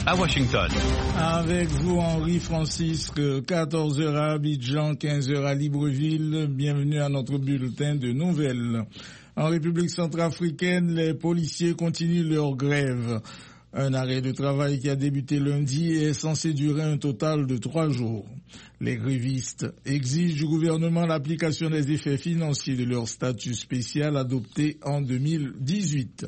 à Washington. Avec vous, Henri Francisque, 14h à Abidjan, 15h à Libreville. Bienvenue à notre bulletin de nouvelles. En République centrafricaine, les policiers continuent leur grève. Un arrêt de travail qui a débuté lundi est censé durer un total de 3 jours. Les grévistes exigent du gouvernement l'application des effets financiers de leur statut spécial adopté en 2018.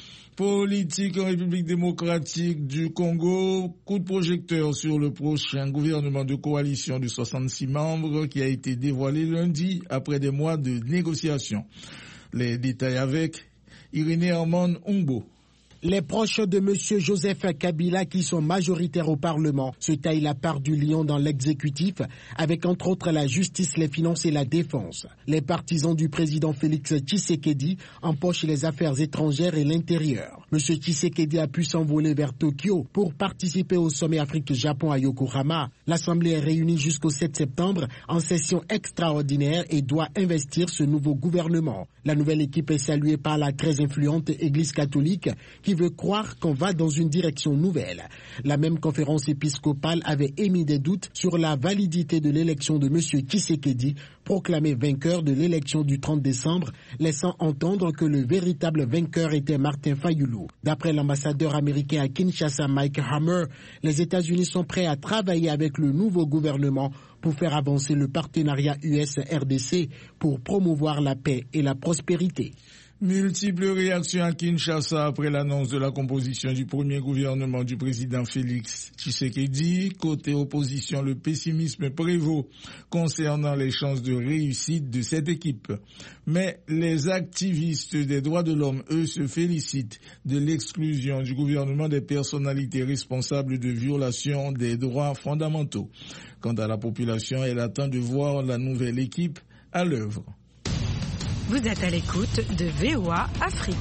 Politique en République démocratique du Congo, coup de projecteur sur le prochain gouvernement de coalition de 66 membres qui a été dévoilé lundi après des mois de négociations. Les détails avec Irénée Herman Umbo. Les proches de M. Joseph Kabila, qui sont majoritaires au Parlement, se taillent la part du lion dans l'exécutif, avec entre autres la justice, les finances et la défense. Les partisans du président Félix Tshisekedi empochent les affaires étrangères et l'intérieur. M. Tshisekedi a pu s'envoler vers Tokyo pour participer au sommet Afrique-Japon à Yokohama. L'Assemblée est réunie jusqu'au 7 septembre en session extraordinaire et doit investir ce nouveau gouvernement. La nouvelle équipe est saluée par la très influente Église catholique qui veut croire qu'on va dans une direction nouvelle. La même conférence épiscopale avait émis des doutes sur la validité de l'élection de M. Tshisekedi, proclamé vainqueur de l'élection du 30 décembre, laissant entendre que le véritable vainqueur était Martin Fayulu. D'après l'ambassadeur américain à Kinshasa, Mike Hammer, les États-Unis sont prêts à travailler avec le nouveau gouvernement pour faire avancer le partenariat US-RDC pour promouvoir la paix et la prospérité. Multiples réactions à Kinshasa après l'annonce de la composition du premier gouvernement du président Félix Tshisekedi. Côté opposition, le pessimisme prévaut concernant les chances de réussite de cette équipe. Mais les activistes des droits de l'homme, eux, se félicitent de l'exclusion du gouvernement des personnalités responsables de violations des droits fondamentaux. Quant à la population, elle attend de voir la nouvelle équipe à l'œuvre. Vous êtes à l'écoute de VOA Afrique.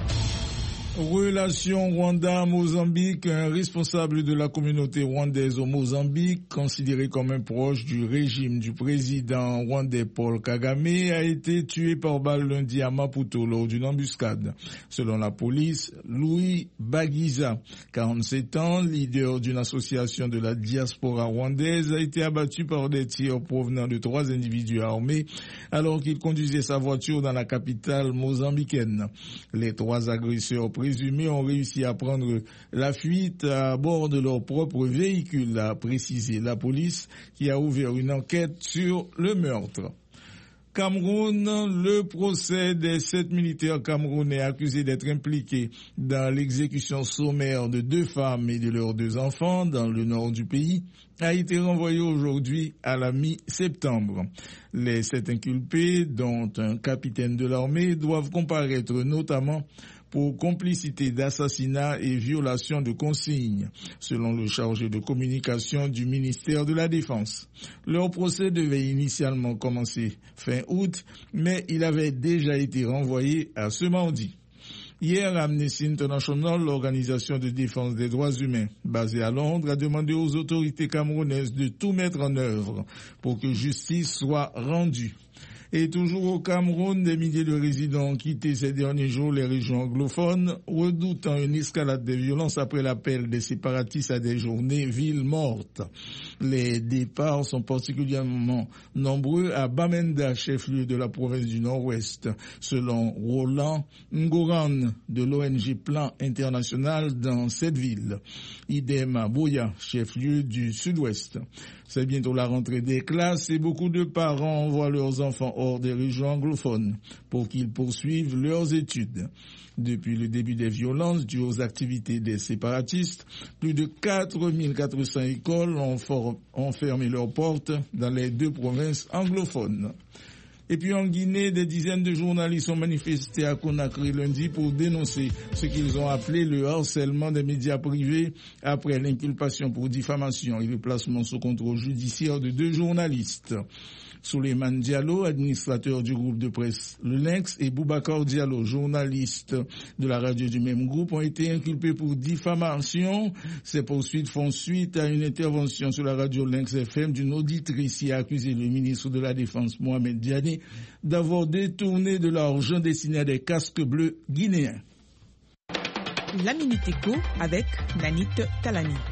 Relation Rwanda-Mozambique, un responsable de la communauté rwandaise au Mozambique, considéré comme un proche du régime du président rwandais Paul Kagame, a été tué par balle lundi à Maputo lors d'une embuscade. Selon la police, Louis Bagiza, 47 ans, leader d'une association de la diaspora rwandaise, a été abattu par des tirs provenant de 3 individus armés alors qu'il conduisait sa voiture dans la capitale mozambicaine. Les 3 agresseurs présumés ont réussi à prendre la fuite à bord de leur propre véhicule, a précisé la police qui a ouvert une enquête sur le meurtre. Cameroun, le procès des 7 militaires camerounais accusés d'être impliqués dans l'exécution sommaire de 2 femmes et de leurs 2 enfants dans le nord du pays a été renvoyé aujourd'hui à la mi-septembre. Les 7 inculpés, dont un capitaine de l'armée, doivent comparaître notamment pour complicité d'assassinat et violation de consignes, selon le chargé de communication du ministère de la Défense. Leur procès devait initialement commencer fin août, mais il avait déjà été renvoyé à ce mardi. Hier, Amnesty International, l'organisation de défense des droits humains basée à Londres, a demandé aux autorités camerounaises de tout mettre en œuvre pour que justice soit rendue. Et toujours au Cameroun, des milliers de résidents ont quitté ces derniers jours les régions anglophones, redoutant une escalade des violences après l'appel des séparatistes à des journées villes mortes. Les départs sont particulièrement nombreux à Bamenda, chef-lieu de la province du Nord-Ouest, selon Roland Ngoran de l'ONG Plan International dans cette ville. Idem à Boya, chef-lieu du Sud-Ouest. C'est bientôt la rentrée des classes et beaucoup de parents envoient leurs enfants hors des régions anglophones pour qu'ils poursuivent leurs études. Depuis le début des violences dues aux activités des séparatistes, plus de 4400 écoles ont fermé leurs portes dans les 2 provinces anglophones. Et puis en Guinée, des dizaines de journalistes ont manifesté à Conakry lundi pour dénoncer ce qu'ils ont appelé le harcèlement des médias privés après l'inculpation pour diffamation et le placement sous contrôle judiciaire de 2 journalistes. Souleymane Diallo, administrateur du groupe de presse Le Lynx, et Boubacar Diallo, journaliste de la radio du même groupe, ont été inculpés pour diffamation. Ces poursuites font suite à une intervention sur la radio Lynx FM d'une auditrice qui a accusé le ministre de la Défense, Mohamed Diané, d'avoir détourné de l'argent destiné à des casques bleus guinéens. La Minute Éco avec Nanit Talani.